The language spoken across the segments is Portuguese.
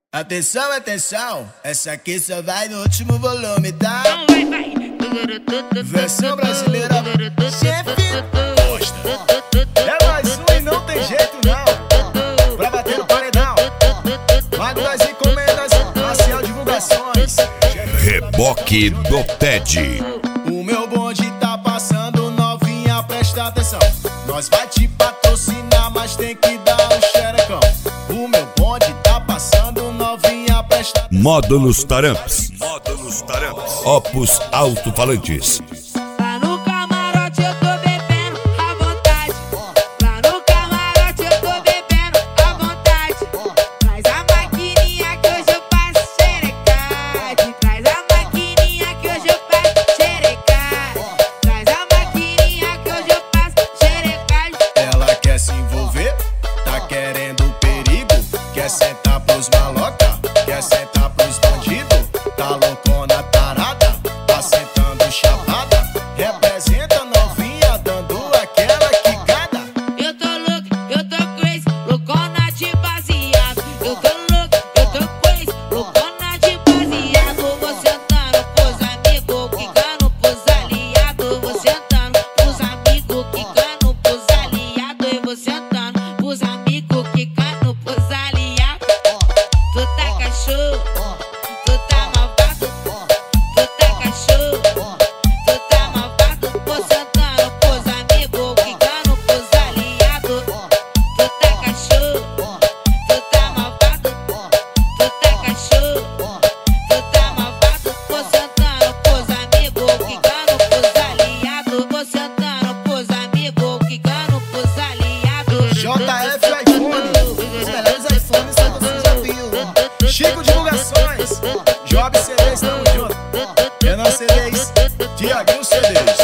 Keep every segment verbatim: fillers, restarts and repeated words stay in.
Atenção, atenção, essa aqui só vai no último volume, tá? Vai, vai. Versão brasileira, chefe gosta. É mais um e não tem jeito não. Pra bater no paredão, Mago das encomendas, Marcial Divulgações. Reboque do Ted. O meu bonde tá passando, novinha, presta atenção. Nós vai te patrocinar, mas tem que dar um xerecão. O meu bonde tá passando, novinha, presta atenção. Módulos Taramps. Módulos Taramps. Opus Alto-Falantes. Lá no camarote eu tô bebendo à vontade. Lá no camarote eu tô bebendo à vontade. Traz a maquininha que hoje eu passo xerecade. Traz a maquininha que hoje eu passo xerecade. Traz a maquininha que hoje eu passo xerecade. Ela quer se envolver, tá querendo perigo. Quer sentar pros maloca, quer sentar pros bandidos. Tá loucona tarada, tá sentando chapada. Representa novinha, dando aquela quicada. Eu tô louco, eu tô crazy, loucona de baseado. Eu tô louco, eu tô crazy, loucona de baseado. Vou sentando pros amigos, quicando pros aliados. Vou sentando pros amigos, quicando pros aliados. E vou sentando pros amigos, quicando pros aliados. Tu tá cachorro, tu tá malvado. Tu tá cachorro, tu tá malvado. Vou sentando pros amigos, quicando pros aliados. Tu tá cachorro, tu tá malvado. Tu tá cachorro, tu tá malvado. Vou sentando pros amigos, quicando pros aliados. Vou sentando pros amigos, quicando pros aliados. J F iPhone, os melhores iPhones que você já viu. Chico Divulgações, Job C Ds, tamo junto. Renan C Ds, Tiaguinho C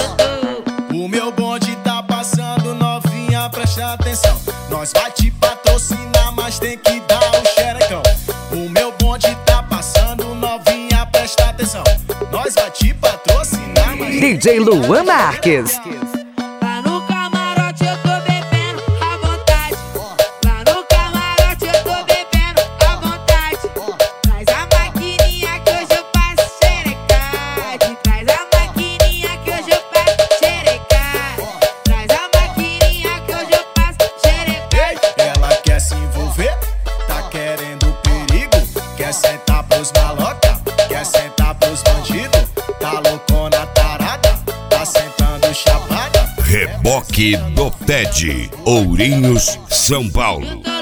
Ds. O meu bonde tá passando, novinha, presta atenção. Nós vai te patrocinar, mas tem que dar um xerecão. O meu bonde tá passando, novinha, presta atenção. Nós vai te patrocinar, mas D J Luan Marques. Lá no camarote eu tô bebendo à vontade. Lá no camarote eu tô bebendo à vontade. Traz a maquininha que hoje eu passo xerecade. Traz a maquininha que hoje eu passo xerecade. Traz a maquininha que hoje eu passo xerecade. ela quer se envolver, tá querendo perigo. Quer sentar pros maloca, quer sentar pros bandidos. Tá loucona tarada, tá sentando chapada. Reboque do Ted. Ourinhos, São Paulo.